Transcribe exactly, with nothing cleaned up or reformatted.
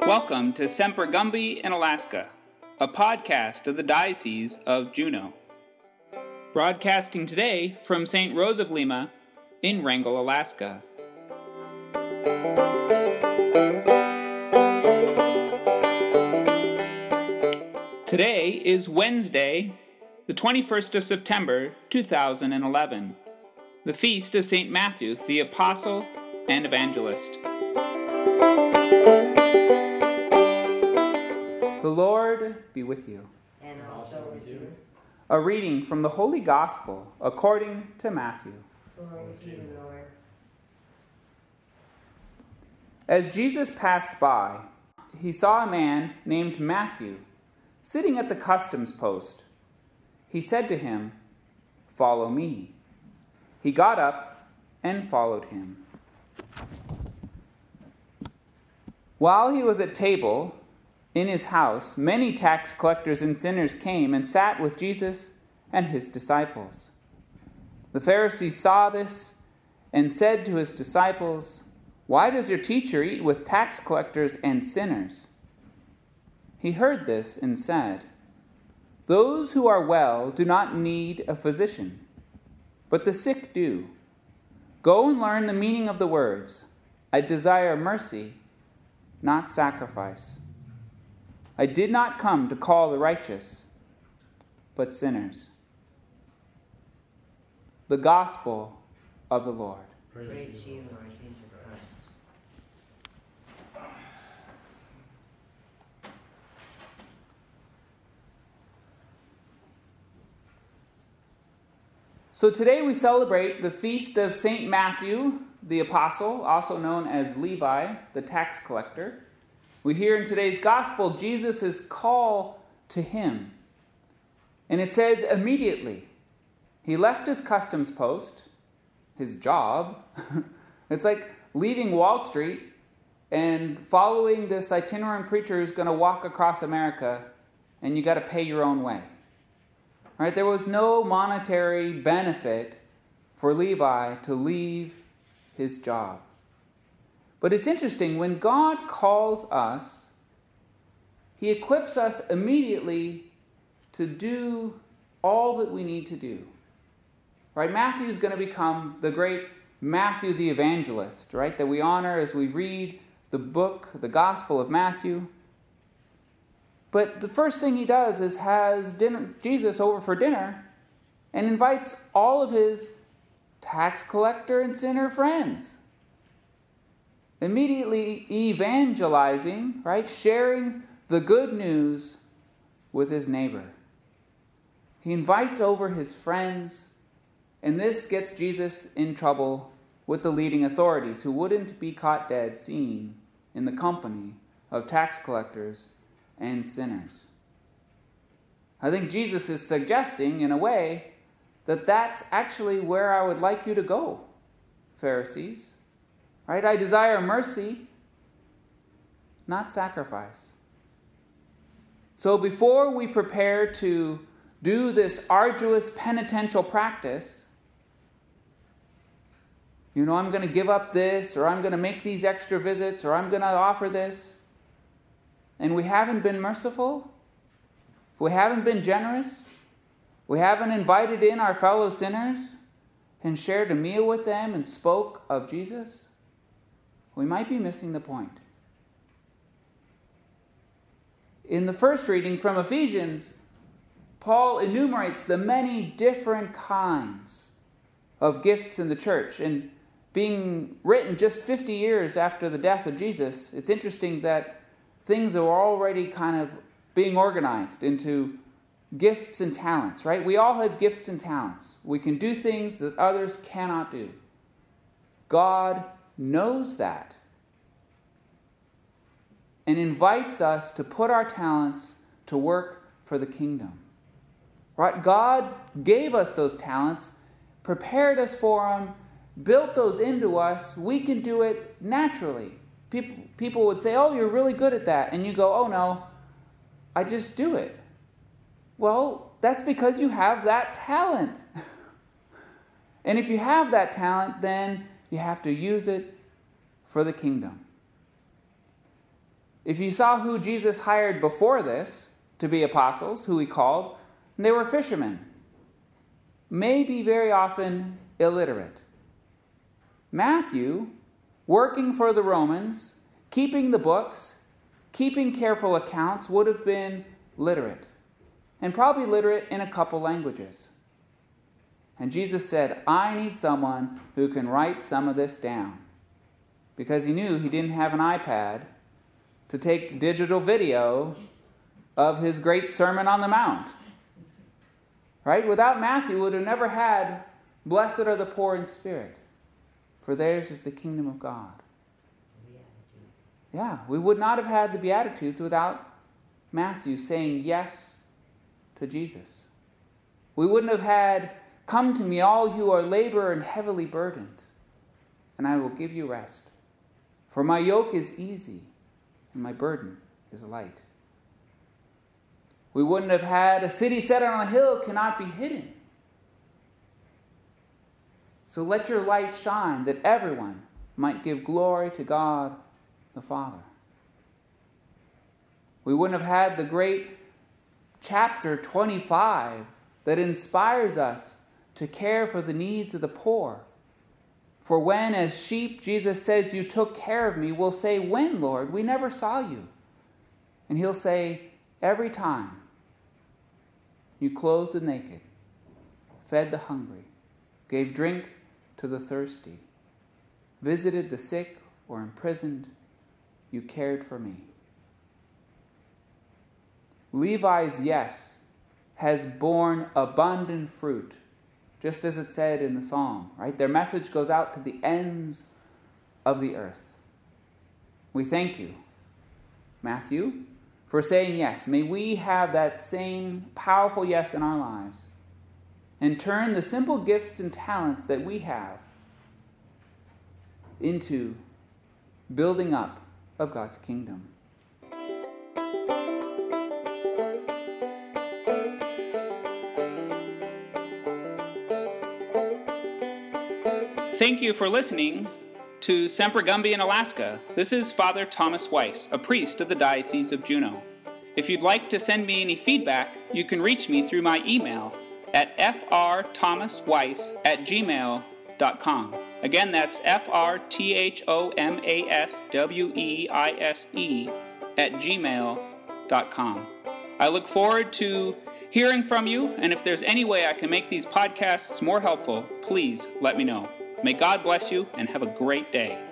Welcome to Semper Gumby in Alaska, a podcast of the Diocese of Juneau. Broadcasting today from Saint Rose of Lima in Wrangell, Alaska. Today is Wednesday, the twenty-first of September, two thousand eleven, the feast of Saint Matthew, the Apostle and Evangelist. The Lord be with you. And also with you. A reading from the Holy Gospel according to Matthew. Glory to you, Lord. As Jesus passed by, he saw a man named Matthew sitting at the customs post. He said to him, "Follow me." He got up and followed him. While he was at table in his house, many tax collectors and sinners came and sat with Jesus and his disciples. The Pharisees saw this and said to his disciples, "Why does your teacher eat with tax collectors and sinners?" He heard this and said, "Those who are well do not need a physician, but the sick do. Go and learn the meaning of the words, 'I desire mercy, not sacrifice.' I did not come to call the righteous, but sinners." The Gospel of the Lord. Praise to you, Lord Jesus Christ. So today we celebrate the feast of Saint Matthew, the Apostle, also known as Levi, the tax collector. We hear in today's Gospel Jesus' call to him. And it says immediately, he left his customs post, his job. It's like leaving Wall Street and following this itinerant preacher who's going to walk across America, and you got to pay your own way. All right, there was no monetary benefit for Levi to leave his job. But it's interesting, when God calls us, he equips us immediately to do all that we need to do. Right? Matthew is going to become the great Matthew the Evangelist, right? That we honor as we read the book, the Gospel of Matthew. But the first thing he does is has dinner, Jesus over for dinner and invites all of his tax collector and sinner friends. Immediately evangelizing, right? Sharing the good news with his neighbor. He invites over his friends, and this gets Jesus in trouble with the leading authorities, who wouldn't be caught dead seen in the company of tax collectors and sinners. I think Jesus is suggesting, in a way, that that's actually where I would like you to go, Pharisees. Right? I desire mercy, not sacrifice. So before we prepare to do this arduous penitential practice, you know, I'm going to give up this, or I'm going to make these extra visits, or I'm going to offer this, and we haven't been merciful, if we haven't been generous, we haven't invited in our fellow sinners and shared a meal with them and spoke of Jesus, we might be missing the point. In the first reading from Ephesians, Paul enumerates the many different kinds of gifts in the church. And being written just fifty years after the death of Jesus, it's interesting that things are already kind of being organized into gifts and talents, right? We all have gifts and talents. We can do things that others cannot do. God knows that and invites us to put our talents to work for the kingdom. Right? God gave us those talents, prepared us for them, built those into us. We can do it naturally. People, people would say, "Oh, you're really good at that." And you go, "Oh no, I just do it." Well, that's because you have that talent. And if you have that talent, then you have to use it for the kingdom. If you saw who Jesus hired before this to be apostles, who he called, they were fishermen, maybe very often illiterate. Matthew, working for the Romans, keeping the books, keeping careful accounts, would have been literate, and probably literate in a couple languages. And Jesus said, I need someone who can write some of this down, because he knew he didn't have an iPad to take digital video of his great Sermon on the Mount. Right? Without Matthew, we would have never had, blessed are the poor in spirit, for theirs is the kingdom of God. Yeah, we would not have had the Beatitudes without Matthew saying yes to Jesus. We wouldn't have had, come to me all who are labor and heavily burdened, and I will give you rest. For my yoke is easy, and my burden is light. We wouldn't have had, a city set on a hill cannot be hidden. So let your light shine, that everyone might give glory to God the Father. We wouldn't have had the great chapter twenty-five that inspires us to care for the needs of the poor. For when, as sheep, Jesus says, you took care of me, we'll say, when, Lord? We never saw you. And he'll say, every time you clothed the naked, fed the hungry, gave drink to the thirsty, visited the sick or imprisoned, you cared for me. Levi's yes has borne abundant fruit, just as it said in the psalm, right? Their message goes out to the ends of the earth. We thank you, Matthew, for saying yes. May we have that same powerful yes in our lives and turn the simple gifts and talents that we have into building up of God's kingdom. Thank you for listening to Semper Gumby in Alaska. This is Father Thomas Weiss, a priest of the Diocese of Juneau. If you'd like to send me any feedback, you can reach me through my email at f r thomas weiss at gmail dot com. Again, that's F R T H O M A S W E I S E at gmail dot com. I look forward to hearing from you, and if there's any way I can make these podcasts more helpful, please let me know. May God bless you and have a great day.